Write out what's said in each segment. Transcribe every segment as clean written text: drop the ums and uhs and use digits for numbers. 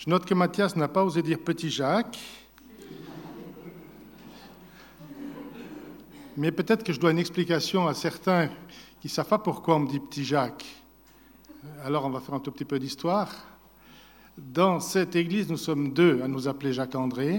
Je note que Mathias n'a pas osé dire petit Jacques. Mais peut-être que je dois une explication à certains qui ne savent pas pourquoi on me dit petit Jacques. Alors on va faire un tout petit peu d'histoire. Dans cette église, nous sommes deux à nous appeler Jacques-André.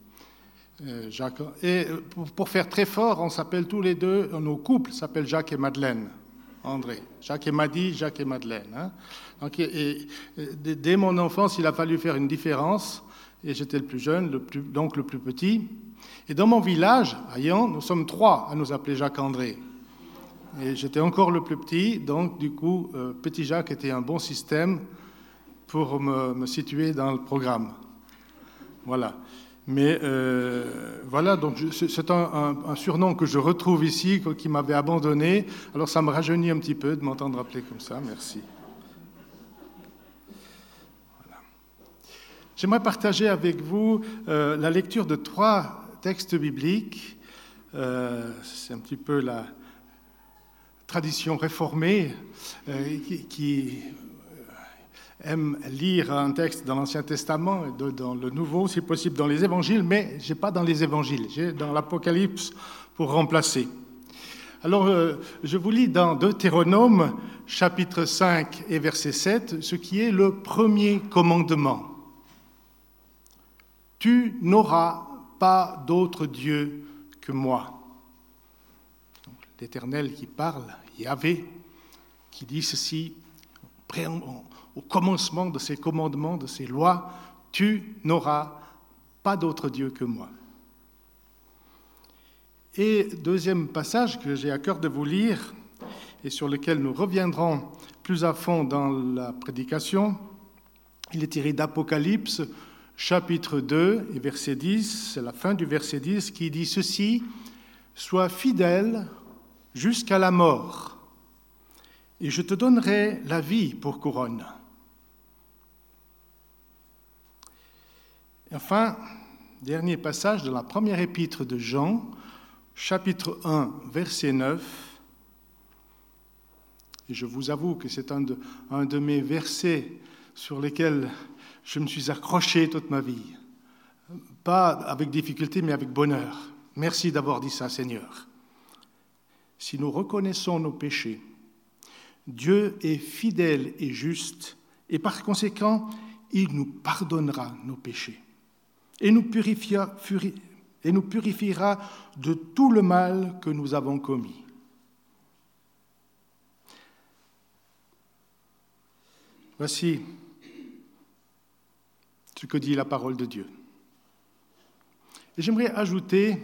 Et pour faire très fort, on s'appelle tous les deux, nos couples s'appellent Jacques et Madeleine. André. Jacques et Maddy, Jacques et Madeleine. Hein. Donc, dès mon enfance, il a fallu faire une différence. Et j'étais le plus jeune, donc le plus petit. Et dans mon village, à Yon, nous sommes trois à nous appeler Jacques-André. Et j'étais encore le plus petit, donc du coup, Petit Jacques était un bon système pour me situer dans le programme. Voilà. Mais voilà, donc c'est un surnom que je retrouve ici, qui m'avait abandonné. Alors ça me rajeunit un petit peu de m'entendre appeler comme ça. Merci. Voilà. J'aimerais partager avec vous la lecture de 3 textes bibliques. C'est un petit peu la tradition réformée qui aime lire un texte dans l'Ancien Testament, dans le Nouveau, si possible dans les Évangiles, mais je n'ai pas dans les Évangiles, j'ai dans l'Apocalypse pour remplacer. Alors, je vous lis dans Deutéronome, chapitre 5 et verset 7, ce qui est le premier commandement. « Tu n'auras pas d'autre Dieu que moi. » Donc, l'Éternel qui parle, Yahvé, qui dit ceci, au commencement de ces commandements, de ces lois, tu n'auras pas d'autre Dieu que moi. Et deuxième passage que j'ai à cœur de vous lire, et sur lequel nous reviendrons plus à fond dans la prédication, il est tiré d'Apocalypse, chapitre 2, et verset 10, c'est la fin du verset 10, qui dit ceci, « Sois fidèle jusqu'à la mort, et je te donnerai la vie pour couronne. » Enfin, dernier passage de la première épître de Jean, chapitre 1, verset 9. Et je vous avoue que c'est un de mes versets sur lesquels je me suis accroché toute ma vie. Pas avec difficulté, mais avec bonheur. Merci d'avoir dit ça, Seigneur. Si nous reconnaissons nos péchés, Dieu est fidèle et juste, et par conséquent, il nous pardonnera nos péchés. Et nous purifiera de tout le mal que nous avons commis. Voici ce que dit la parole de Dieu. Et j'aimerais ajouter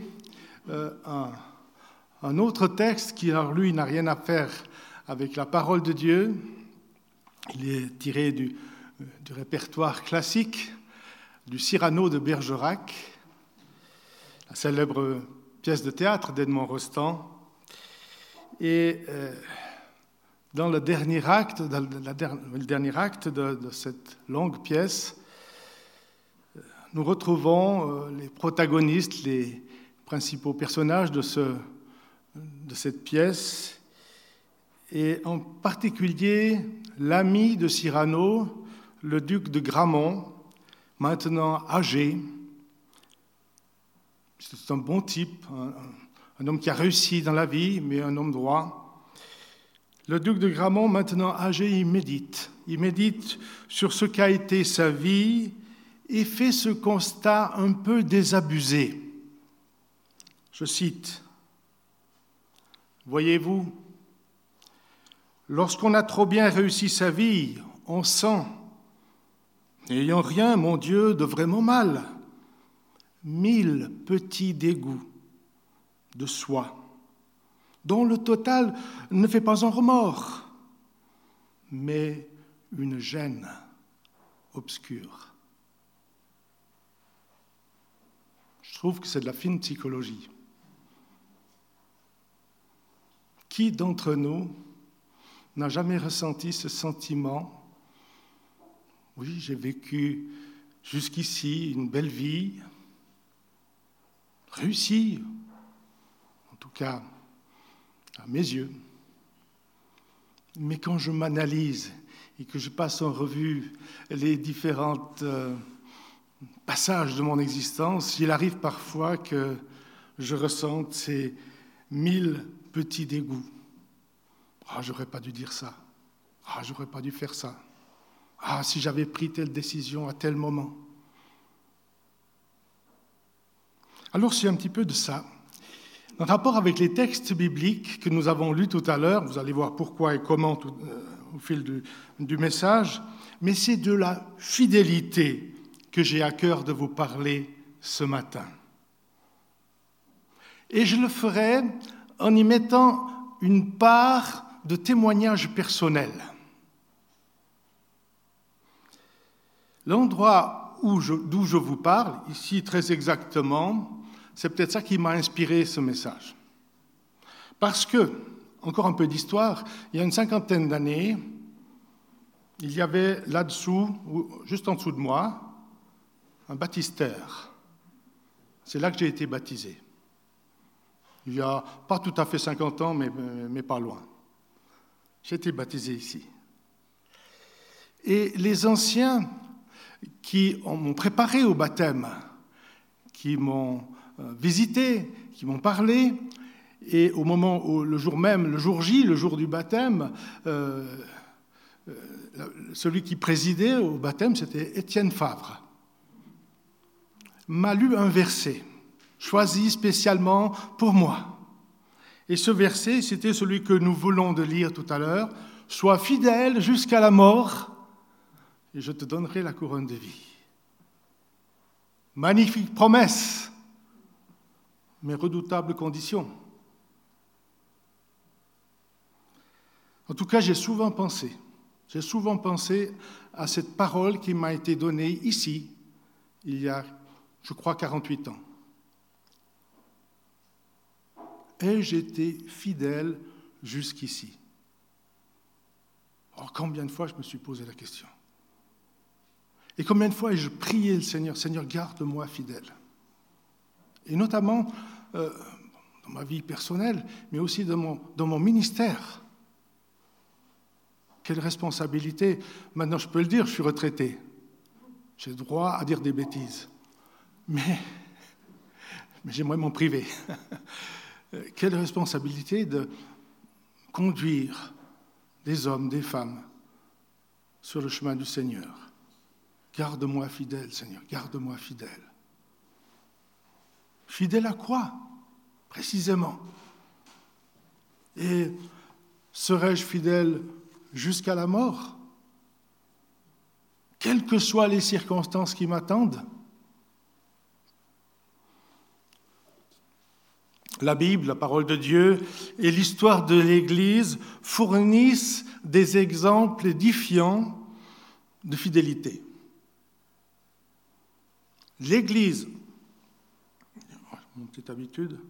un autre texte qui, alors lui, n'a rien à faire avec la parole de Dieu. Il est tiré du répertoire classique du Cyrano de Bergerac, la célèbre pièce de théâtre d'Edmond Rostand. Et dans le dernier acte de cette longue pièce, nous retrouvons les protagonistes, les principaux personnages de cette pièce, et en particulier l'ami de Cyrano, le duc de Gramont, maintenant âgé. C'est un bon type, un homme qui a réussi dans la vie, mais un homme droit. Le duc de Gramont, maintenant âgé, il médite. Il médite sur ce qu'a été sa vie et fait ce constat un peu désabusé. Je cite, « Voyez-vous, lorsqu'on a trop bien réussi sa vie, on sent, n'ayant rien, mon Dieu, de vraiment mal, 1000 petits dégoûts de soi, dont le total ne fait pas un remords, mais une gêne obscure. » Je trouve que c'est de la fine psychologie. Qui d'entre nous n'a jamais ressenti ce sentiment ? Oui, j'ai vécu jusqu'ici une belle vie, réussie, en tout cas à mes yeux. Mais quand je m'analyse et que je passe en revue les différents passages de mon existence, il arrive parfois que je ressente ces 1000 petits dégoûts. Ah, j'aurais pas dû dire ça. Ah, j'aurais pas dû faire ça. Ah, si j'avais pris telle décision à tel moment. Alors, c'est un petit peu de ça. En rapport avec les textes bibliques que nous avons lus tout à l'heure, vous allez voir pourquoi et comment au fil du message, mais c'est de la fidélité que j'ai à cœur de vous parler ce matin. Et je le ferai en y mettant une part de témoignage personnel. L'endroit d'où je vous parle, ici très exactement, c'est peut-être ça qui m'a inspiré ce message. Parce que, encore un peu d'histoire, il y a une 50aine d'années, il y avait là-dessous, juste en dessous de moi, un baptistère. C'est là que j'ai été baptisé. Il y a pas tout à fait 50 ans, mais pas loin. J'ai été baptisé ici. Et les anciens qui m'ont préparé au baptême, qui m'ont visité, qui m'ont parlé, et au moment où, le jour même, le jour J, le jour du baptême, celui qui présidait au baptême, c'était Étienne Favre, m'a lu un verset, choisi spécialement pour moi. Et ce verset, c'était celui que nous voulons de lire tout à l'heure, « Sois fidèle jusqu'à la mort, et je te donnerai la couronne de vie. » Magnifique promesse, mais redoutable condition. En tout cas, j'ai souvent pensé à cette parole qui m'a été donnée ici, il y a, je crois, 48 ans. Ai-je été fidèle jusqu'ici? Alors, combien de fois je me suis posé la question? Et combien de fois ai-je prié le Seigneur, Seigneur, garde-moi fidèle? Et notamment dans ma vie personnelle, mais aussi dans mon ministère. Quelle responsabilité! Maintenant, je peux le dire, je suis retraité. J'ai le droit à dire des bêtises. Mais j'aimerais m'en priver. Quelle responsabilité de conduire des hommes, des femmes sur le chemin du Seigneur. Garde-moi fidèle, Seigneur, garde-moi fidèle. Fidèle à quoi, précisément? Et serai-je fidèle jusqu'à la mort? Quelles que soient les circonstances qui m'attendent? La Bible, la parole de Dieu et l'histoire de l'Église fournissent des exemples édifiants de fidélité. L'Église, mon petite habitude,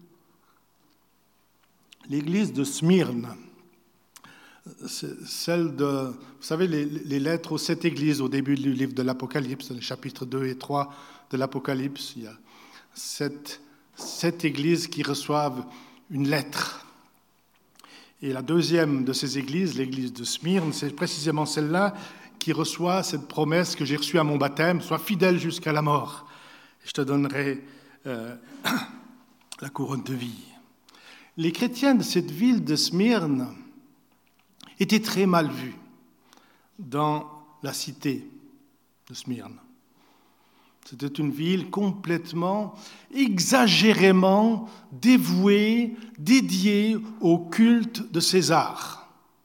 l'Église de Smyrne, c'est celle de, vous savez, les lettres aux 7 églises au début du livre de l'Apocalypse, les chapitres 2 et 3 de l'Apocalypse, il y a 7 églises qui reçoivent une lettre. Et la deuxième de ces églises, l'église de Smyrne, c'est précisément celle-là qui reçoit cette promesse que j'ai reçue à mon baptême, « Sois fidèle jusqu'à la mort, et je te donnerai la couronne de vie. » Les chrétiens de cette ville de Smyrne étaient très mal vus dans la cité de Smyrne. C'était une ville complètement, exagérément dévouée, dédiée au culte de César,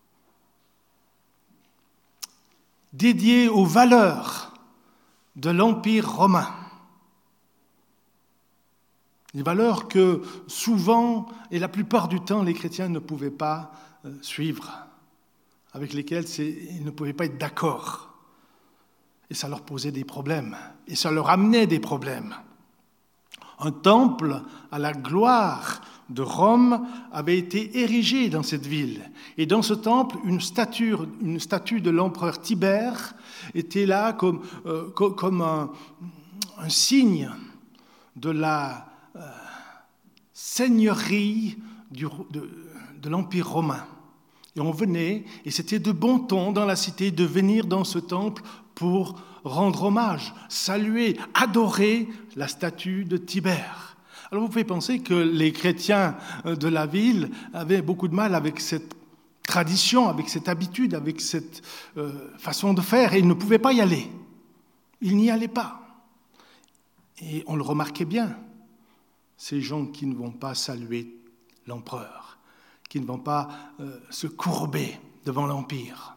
dédiée aux valeurs de l'Empire romain. Des valeurs que souvent, et la plupart du temps, les chrétiens ne pouvaient pas suivre, avec lesquelles ils ne pouvaient pas être d'accord. Et ça leur posait des problèmes, et ça leur amenait des problèmes. Un temple à la gloire de Rome avait été érigé dans cette ville. Et dans ce temple, une statue de l'empereur Tibère était là comme un signe de la seigneurie de l'Empire romain. Et on venait, et c'était de bon ton dans la cité de venir dans ce temple pour rendre hommage, saluer, adorer la statue de Tibère. Alors vous pouvez penser que les chrétiens de la ville avaient beaucoup de mal avec cette tradition, avec cette habitude, avec cette façon de faire, et ils ne pouvaient pas y aller. Ils n'y allaient pas. Et on le remarquait bien, ces gens qui ne vont pas saluer l'empereur, qui ne vont pas se courber devant l'Empire.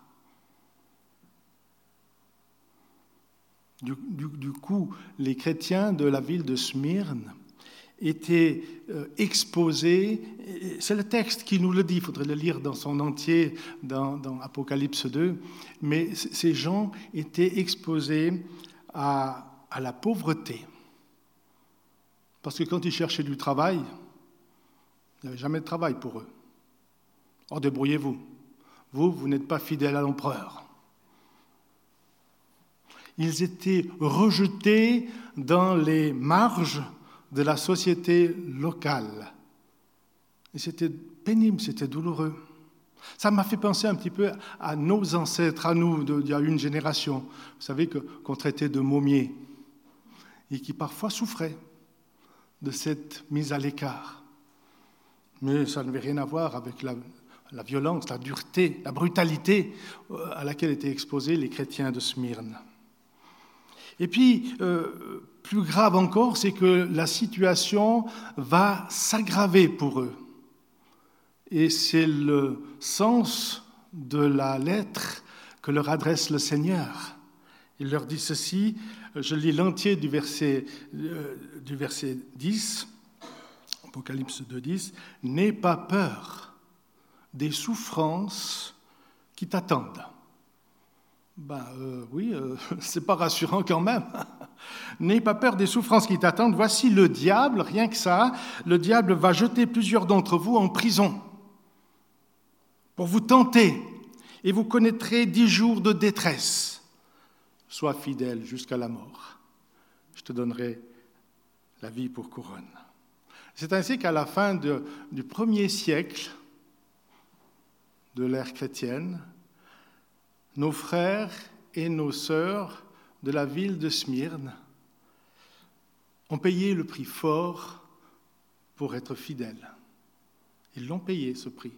Du coup, les chrétiens de la ville de Smyrne étaient exposés, c'est le texte qui nous le dit, il faudrait le lire dans son entier dans Apocalypse 2, mais ces gens étaient exposés à la pauvreté. Parce que quand ils cherchaient du travail, il n'y avait jamais de travail pour eux. Or, débrouillez-vous. Vous n'êtes pas fidèles à l'empereur. Ils étaient rejetés dans les marges de la société locale. Et c'était pénible, c'était douloureux. Ça m'a fait penser un petit peu à nos ancêtres, à nous, il y a une génération, vous savez, qu'on traitait de momiers, et qui parfois souffraient de cette mise à l'écart. Mais ça n'avait rien à voir avec la violence, la dureté, la brutalité à laquelle étaient exposés les chrétiens de Smyrne. Et puis, plus grave encore, c'est que la situation va s'aggraver pour eux. Et c'est le sens de la lettre que leur adresse le Seigneur. Il leur dit ceci, je lis l'entier du verset 10, Apocalypse 2:10, « N'aie pas peur des souffrances qui t'attendent. » Oui, c'est pas rassurant quand même. N'aie pas peur des souffrances qui t'attendent. Voici le diable, rien que ça, le diable va jeter plusieurs d'entre vous en prison pour vous tenter, et vous connaîtrez 10 jours de détresse. Sois fidèle jusqu'à la mort. Je te donnerai la vie pour couronne. C'est ainsi qu'à la fin du 1er siècle de l'ère chrétienne, nos frères et nos sœurs de la ville de Smyrne ont payé le prix fort pour être fidèles. Ils l'ont payé, ce prix.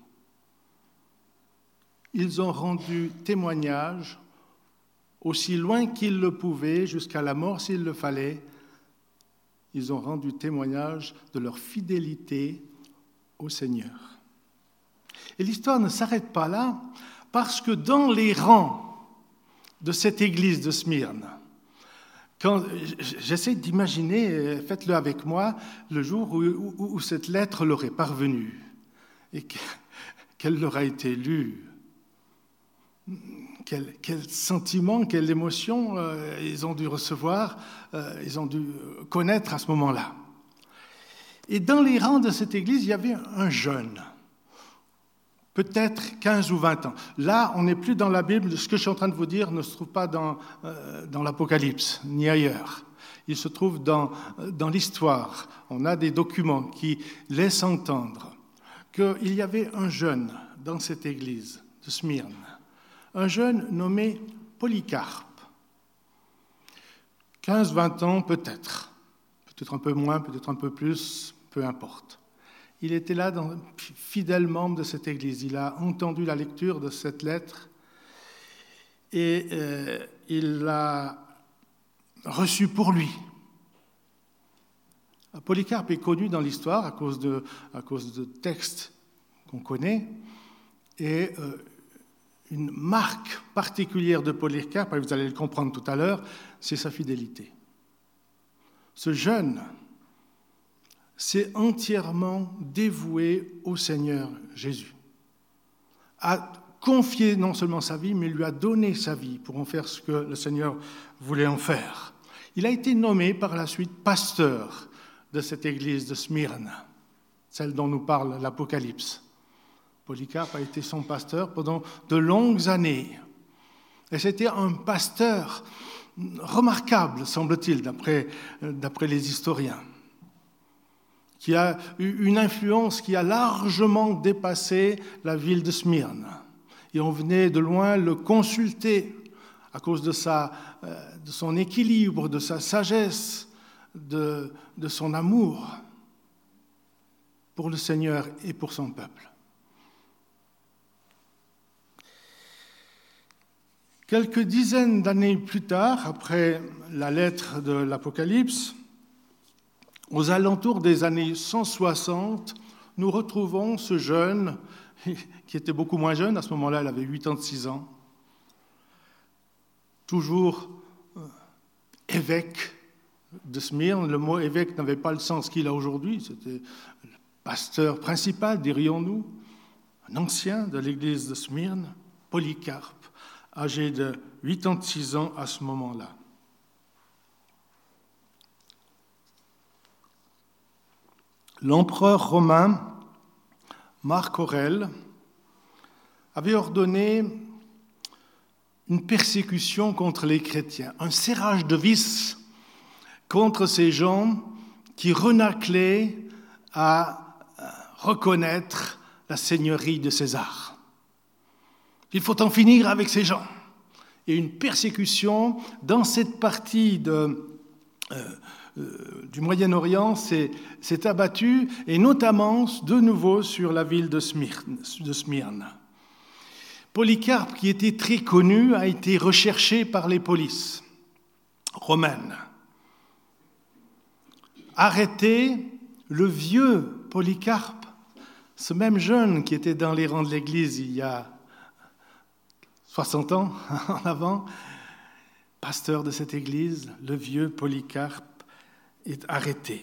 Ils ont rendu témoignage aussi loin qu'ils le pouvaient, jusqu'à la mort s'il le fallait. Ils ont rendu témoignage de leur fidélité au Seigneur. Et l'histoire ne s'arrête pas là, parce que dans les rangs de cette église de Smyrne, quand j'essaie d'imaginer, faites-le avec moi, le jour où cette lettre leur est parvenue et qu'elle leur a été lue, quel sentiment, quelle émotion ils ont dû recevoir, ils ont dû connaître à ce moment-là. Et dans les rangs de cette église, il y avait un jeune, peut-être 15 ou 20 ans. Là, on n'est plus dans la Bible. Ce que je suis en train de vous dire ne se trouve pas dans l'Apocalypse, ni ailleurs. Il se trouve dans l'histoire. On a des documents qui laissent entendre qu'il y avait un jeune dans cette église de Smyrne, un jeune nommé Polycarpe. 15-20 ans peut-être un peu moins, peut-être un peu plus, peu importe. Il était là, fidèle membre de cette église. Il a entendu la lecture de cette lettre et il l'a reçue pour lui. Polycarpe est connu dans l'histoire à cause de textes qu'on connaît, et une marque particulière de Polycarpe, et vous allez le comprendre tout à l'heure, c'est sa fidélité. Ce jeune s'est entièrement dévoué au Seigneur Jésus, a confié non seulement sa vie, mais lui a donné sa vie pour en faire ce que le Seigneur voulait en faire. Il a été nommé par la suite pasteur de cette église de Smyrne, celle dont nous parle l'Apocalypse. Polycarpe a été son pasteur pendant de longues années. Et c'était un pasteur remarquable, semble-t-il, d'après les historiens, qui a eu une influence qui a largement dépassé la ville de Smyrne. Et on venait de loin le consulter à cause de son équilibre, de sa sagesse, de son amour pour le Seigneur et pour son peuple. Quelques dizaines d'années plus tard, après la lettre de l'Apocalypse, aux alentours des années 160, nous retrouvons ce jeune, qui était beaucoup moins jeune, à ce moment-là, il avait 86 ans, toujours évêque de Smyrne. Le mot évêque n'avait pas le sens qu'il a aujourd'hui, c'était le pasteur principal, dirions-nous, un ancien de l'église de Smyrne, Polycarpe, âgé de 86 ans à ce moment-là. L'empereur romain Marc Aurèle avait ordonné une persécution contre les chrétiens, un serrage de vis contre ces gens qui renâclaient à reconnaître la seigneurie de César. Il faut en finir avec ces gens. Et une persécution dans cette partie du Moyen-Orient s'est abattue, et notamment de nouveau sur la ville de Smyrne. Polycarpe, qui était très connu, a été recherché par les polices romaines. Arrêté, le vieux Polycarpe, ce même jeune qui était dans les rangs de l'Église il y a 60 ans en avant, pasteur de cette église, le vieux Polycarpe est arrêté.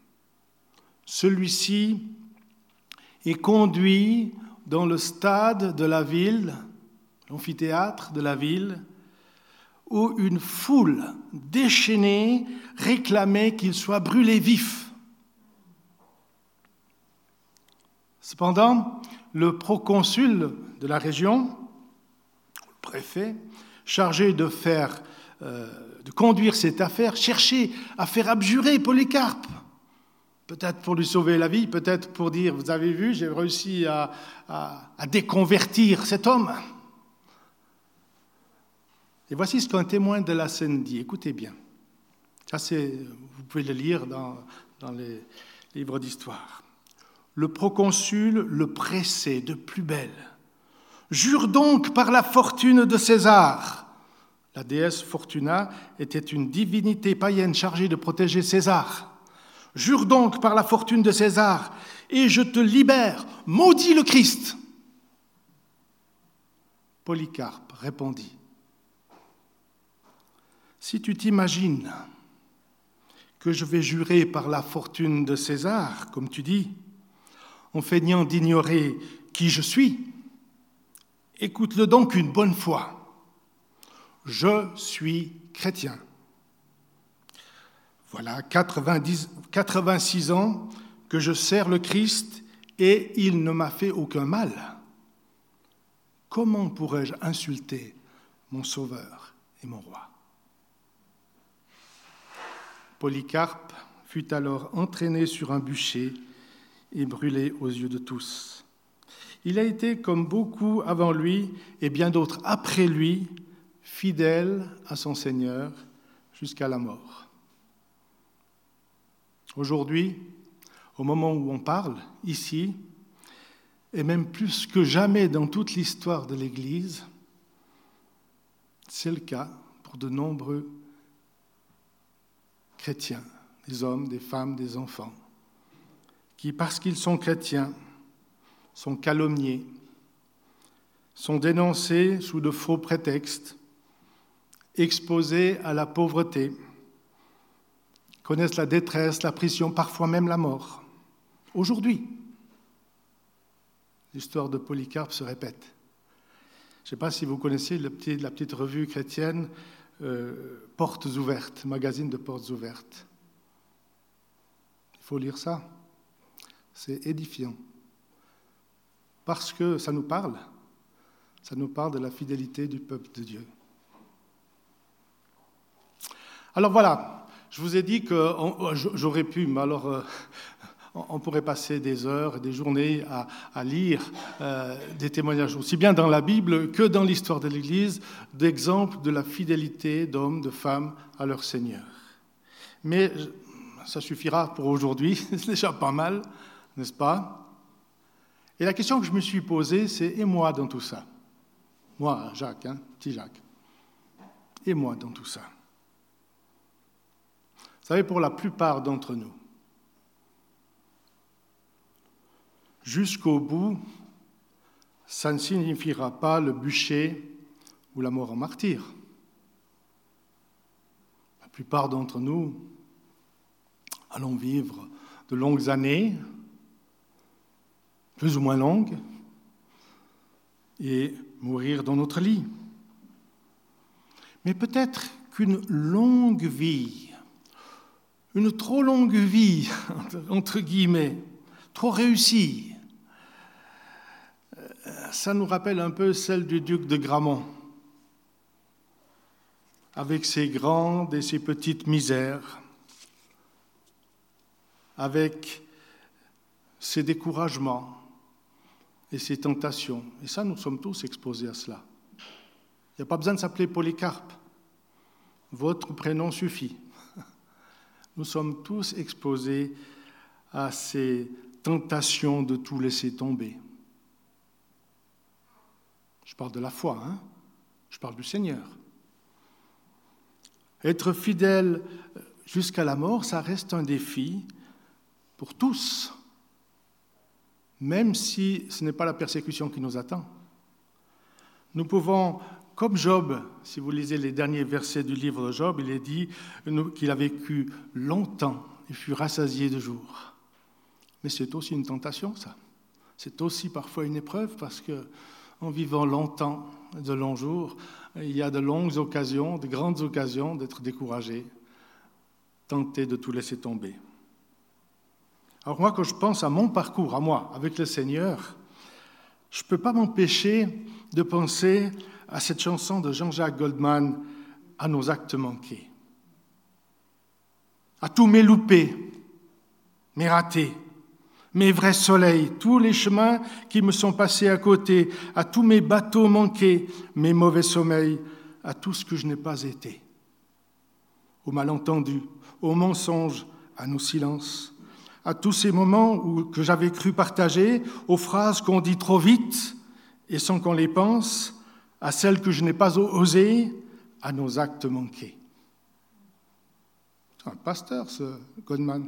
Celui-ci est conduit dans le stade de la ville, l'amphithéâtre de la ville, où une foule déchaînée réclamait qu'il soit brûlé vif. Cependant, le proconsul de la région, préfet, chargé de conduire cette affaire, cherchait à faire abjurer Polycarpe. Peut-être pour lui sauver la vie, peut-être pour dire, vous avez vu, j'ai réussi à déconvertir cet homme. Et voici ce qu'un témoin de la scène dit. Écoutez bien. Ça, vous pouvez le lire dans les livres d'histoire. Le proconsul le pressait de plus belle. Jure donc par la fortune de César. La déesse Fortuna était une divinité païenne chargée de protéger César. Jure donc par la fortune de César, et je te libère, maudit le Christ. Polycarpe répondit, si tu t'imagines que je vais jurer par la fortune de César, comme tu dis, en feignant d'ignorer qui je suis, écoute-le donc une bonne fois. Je suis chrétien. Voilà 86 ans que je sers le Christ et il ne m'a fait aucun mal. Comment pourrais-je insulter mon Sauveur et mon Roi ? Polycarpe fut alors entraîné sur un bûcher et brûlé aux yeux de tous. Il a été, comme beaucoup avant lui et bien d'autres après lui, fidèle à son Seigneur jusqu'à la mort. Aujourd'hui, au moment où on parle, ici, et même plus que jamais dans toute l'histoire de l'Église, c'est le cas pour de nombreux chrétiens, des hommes, des femmes, des enfants, qui, parce qu'ils sont chrétiens, sont calomniés, sont dénoncés sous de faux prétextes, exposés à la pauvreté, connaissent la détresse, la prison, parfois même la mort. Aujourd'hui, l'histoire de Polycarpe se répète. Je ne sais pas si vous connaissez la petite revue chrétienne Portes ouvertes, magazine de Portes ouvertes. Il faut lire ça. C'est édifiant. Parce que ça nous parle de la fidélité du peuple de Dieu. Alors voilà, je vous ai dit que j'aurais pu, mais alors on pourrait passer des heures, des journées à lire des témoignages, aussi bien dans la Bible que dans l'histoire de l'Église, d'exemples de la fidélité d'hommes, de femmes à leur Seigneur. Mais ça suffira pour aujourd'hui, c'est déjà pas mal, n'est-ce pas? Et la question que je me suis posée, c'est « et moi dans tout ça ?» Moi, Jacques, petit Jacques. Et moi dans tout ça? Vous savez, pour la plupart d'entre nous, jusqu'au bout, ça ne signifiera pas le bûcher ou la mort en martyr. La plupart d'entre nous allons vivre de longues années, plus ou moins longues, et mourir dans notre lit. Mais peut-être qu'une longue vie, une trop longue vie, entre guillemets, trop réussie, ça nous rappelle un peu celle du duc de Gramont, avec ses grandes et ses petites misères, avec ses découragements et ses tentations. Et ça, nous sommes tous exposés à cela. Il n'y a pas besoin de s'appeler Polycarpe. Votre prénom suffit. Nous sommes tous exposés à ces tentations de tout laisser tomber. Je parle de la foi, je parle du Seigneur. Être fidèle jusqu'à la mort, ça reste un défi pour tous, même si ce n'est pas la persécution qui nous attend. Nous pouvons, comme Job, si vous lisez les derniers versets du livre de Job, il est dit qu'il a vécu longtemps et fut rassasié de jours. Mais c'est aussi une tentation, ça. C'est aussi parfois une épreuve parce qu'en vivant longtemps, de longs jours, il y a de longues occasions, de grandes occasions d'être découragé, tenté de tout laisser tomber. Alors moi, quand je pense à mon parcours, à moi, avec le Seigneur, je ne peux pas m'empêcher de penser à cette chanson de Jean-Jacques Goldman, « À nos actes manqués », à tous mes loupés, mes ratés, mes vrais soleils, tous les chemins qui me sont passés à côté, à tous mes bateaux manqués, mes mauvais sommeils, à tout ce que je n'ai pas été, aux malentendus, aux mensonges, à nos silences, à tous ces moments que j'avais cru partager, aux phrases qu'on dit trop vite et sans qu'on les pense, à celles que je n'ai pas osées, à nos actes manqués. C'est un pasteur, ce Goldman.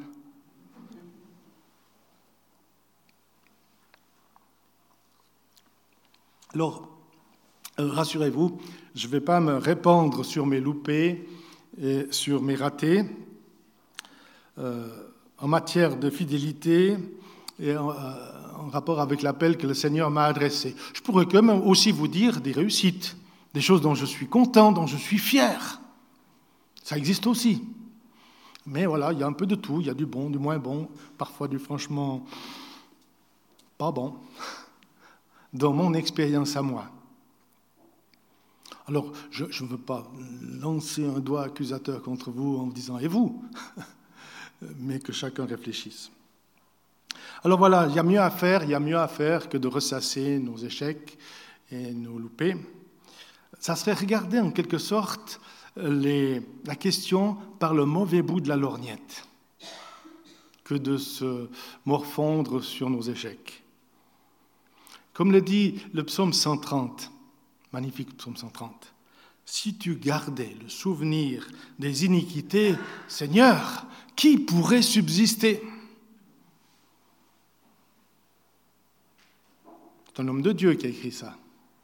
Alors, rassurez-vous, je ne vais pas me répandre sur mes loupés et sur mes ratés. En matière de fidélité et en rapport avec l'appel que le Seigneur m'a adressé. Je pourrais quand même aussi vous dire des réussites, des choses dont je suis content, dont je suis fier. Ça existe aussi. Mais voilà, il y a un peu de tout. Il y a du bon, du moins bon, parfois du franchement pas bon, dans mon expérience à moi. Alors, je ne veux pas lancer un doigt accusateur contre vous en vous disant « et vous ?» mais que chacun réfléchisse. Alors voilà, il y a mieux à faire que de ressasser nos échecs et nos loupés. Ça serait regarder en quelque sorte la question par le mauvais bout de la lorgnette que de se morfondre sur nos échecs. Comme le dit le psaume 130, magnifique psaume 130, « Si tu gardais le souvenir des iniquités, Seigneur, qui pourrait subsister ?» C'est un homme de Dieu qui a écrit ça.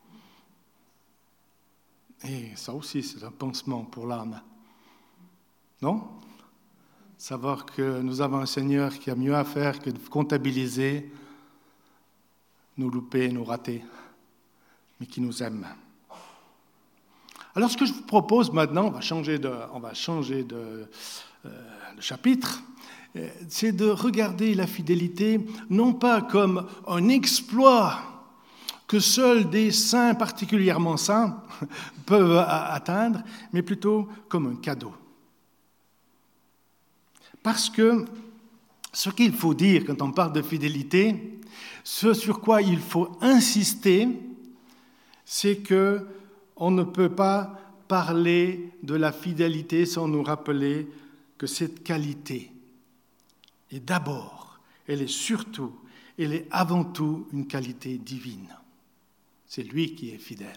Et ça aussi, c'est un pansement pour l'âme. Non? Savoir que nous avons un Seigneur qui a mieux à faire que de comptabiliser nos loupés, nos ratés, mais qui nous aime. Alors, ce que je vous propose maintenant, on va changer de chapitre, c'est de regarder la fidélité non pas comme un exploit que seuls des saints particulièrement saints peuvent atteindre, mais plutôt comme un cadeau. Parce que Ce qu'il faut dire quand on parle de fidélité, ce sur quoi il faut insister, c'est que on ne peut pas parler de la fidélité sans nous rappeler que cette qualité est d'abord, elle est avant tout une qualité divine. C'est lui qui est fidèle.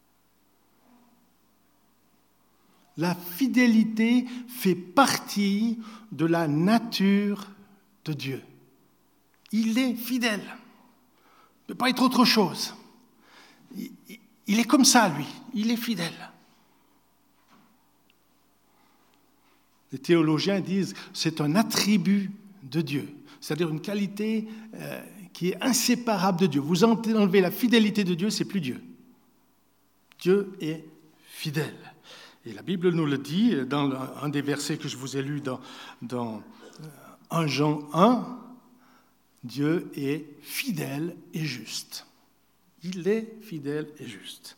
La fidélité fait partie de la nature de Dieu. Il est fidèle. Il ne peut pas être autre chose. Il est comme ça, lui. Il est fidèle. Les théologiens disent que c'est un attribut de Dieu, c'est-à-dire une qualité qui est inséparable de Dieu. Vous enlevez la fidélité de Dieu, c'est plus Dieu. Dieu est fidèle. Et la Bible nous le dit dans un des versets que je vous ai lus dans 1 Jean 1, Dieu est fidèle et juste. Il est fidèle et juste.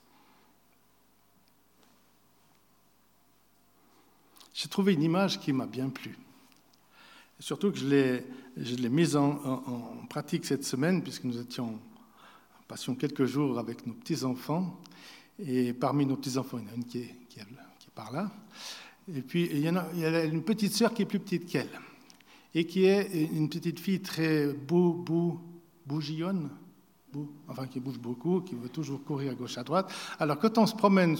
J'ai trouvé une image qui m'a bien plu. Et surtout que je l'ai mise en pratique cette semaine, puisque nous passions quelques jours avec nos petits-enfants. Et parmi nos petits-enfants, il y en a une qui est par là. Et puis, il y a une petite sœur qui est plus petite qu'elle. Et qui est une petite fille très bouillonne, enfin qui bouge beaucoup, qui veut toujours courir à gauche à droite. Alors quand on se promène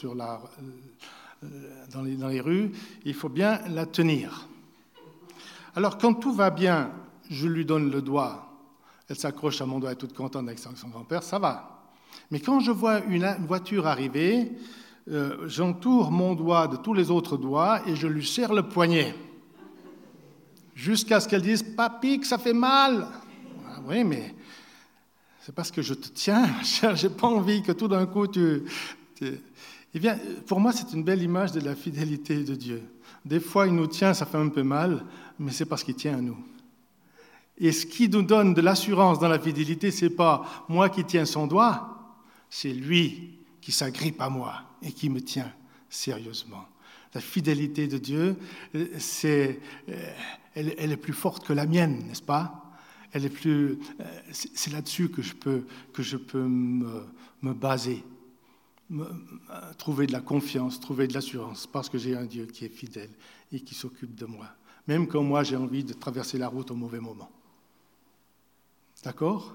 dans les rues, il faut bien la tenir. Alors quand tout va bien, je lui donne le doigt, elle s'accroche à mon doigt, elle est toute contente avec son grand-père, ça va. Mais quand je vois une voiture arriver, j'entoure mon doigt de tous les autres doigts et je lui serre le poignet. Jusqu'à ce qu'elle dise « Papy, que ça fait mal !» Ah, oui, mais c'est parce que je te tiens, je n'ai pas envie que tout d'un coup Eh bien, pour moi, c'est une belle image de la fidélité de Dieu. Des fois, il nous tient, ça fait un peu mal, mais c'est parce qu'il tient à nous. Et ce qui nous donne de l'assurance dans la fidélité, ce n'est pas moi qui tiens son doigt, c'est lui qui s'agrippe à moi et qui me tient sérieusement. La fidélité de Dieu, elle est plus forte que la mienne, n'est-ce pas ? C'est là-dessus que je peux me baser, trouver de la confiance, trouver de l'assurance, parce que j'ai un Dieu qui est fidèle et qui s'occupe de moi, même quand moi j'ai envie de traverser la route au mauvais moment. D'accord ?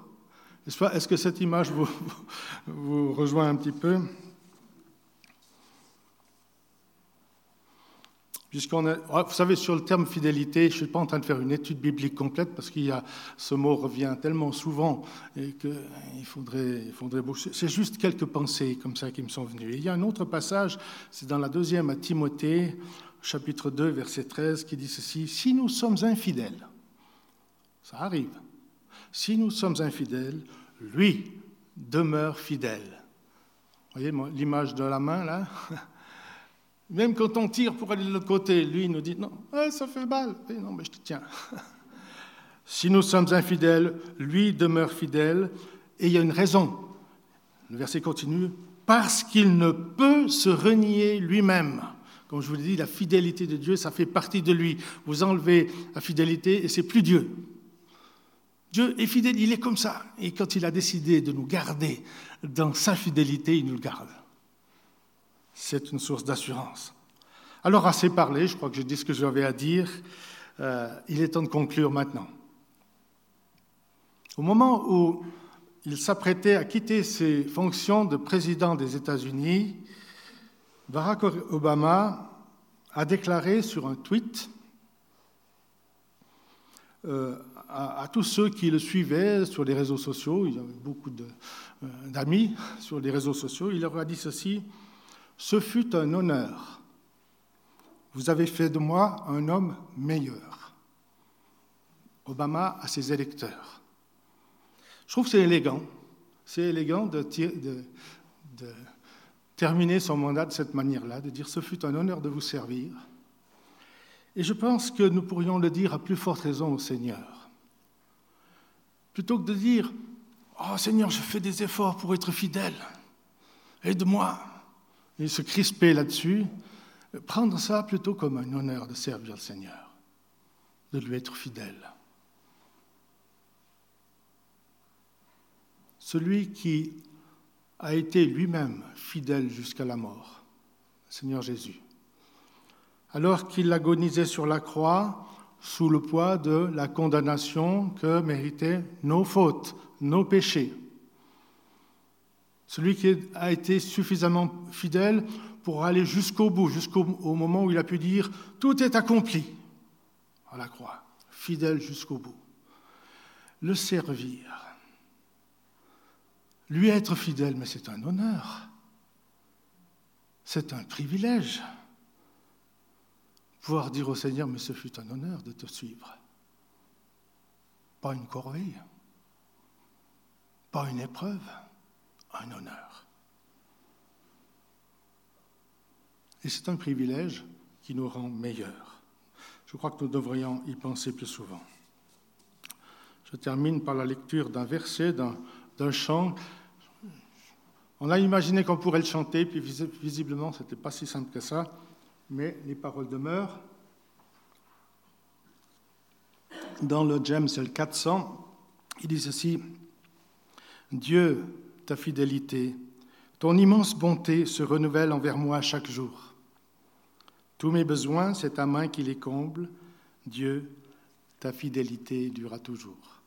Est-ce que cette image vous rejoint un petit peu ? Vous savez, sur le terme fidélité, je ne suis pas en train de faire une étude biblique complète parce que ce mot revient tellement souvent et qu'il faudrait beaucoup. C'est juste quelques pensées comme ça qui me sont venues. Et il y a un autre passage, c'est dans la 2e à Timothée, chapitre 2, verset 13, qui dit ceci: « Si nous sommes infidèles, ça arrive, si nous sommes infidèles, lui demeure fidèle. » Vous voyez l'image de la main là ? Même quand on tire pour aller de l'autre côté, lui il nous dit « Non, ça fait mal. » Non, mais je te tiens. Si nous sommes infidèles, lui demeure fidèle. Et il y a une raison. Le verset continue. Parce qu'il ne peut se renier lui-même. Comme je vous l'ai dit, la fidélité de Dieu, ça fait partie de lui. Vous enlevez la fidélité et c'est plus Dieu. Dieu est fidèle, il est comme ça. Et quand il a décidé de nous garder dans sa fidélité, il nous le garde. C'est une source d'assurance. Alors, assez parlé, je crois que j'ai dit ce que j'avais à dire. Il est temps de conclure maintenant. Au moment où il s'apprêtait à quitter ses fonctions de président des États-Unis, Barack Obama a déclaré sur un tweet à tous ceux qui le suivaient sur les réseaux sociaux, il y avait beaucoup d'amis sur les réseaux sociaux, il leur a dit ceci: « Ce fut un honneur. Vous avez fait de moi un homme meilleur. » Obama à ses électeurs. Je trouve que c'est élégant. C'est élégant de terminer son mandat de cette manière-là, de dire « Ce fut un honneur de vous servir. » Et je pense que nous pourrions le dire à plus forte raison au Seigneur. Plutôt que de dire « Oh Seigneur, je fais des efforts pour être fidèle. Aide-moi. » Et se crisper là-dessus, prendre ça plutôt comme un honneur de servir le Seigneur, de lui être fidèle. celui qui a été lui-même fidèle jusqu'à la mort, le Seigneur Jésus. Alors qu'il agonisait sur la croix, sous le poids de la condamnation que méritaient nos fautes, nos péchés. Celui qui a été suffisamment fidèle pour aller jusqu'au bout, jusqu'au moment où il a pu dire « Tout est accompli » à la croix, fidèle jusqu'au bout. Le servir, lui être fidèle, mais c'est un honneur, c'est un privilège. Pouvoir dire au Seigneur, mais ce fut un honneur de te suivre. Pas une corvée, pas une épreuve, un honneur. Et c'est un privilège qui nous rend meilleurs. Je crois que nous devrions y penser plus souvent. Je termine par la lecture d'un verset, d'un chant. On a imaginé qu'on pourrait le chanter, puis visiblement, ce n'était pas si simple que ça. Mais les paroles demeurent. Dans le James 400, il dit ceci: Dieu, ta fidélité, ton immense bonté se renouvelle envers moi chaque jour. Tous mes besoins, c'est ta main qui les comble. Dieu, ta fidélité durera toujours.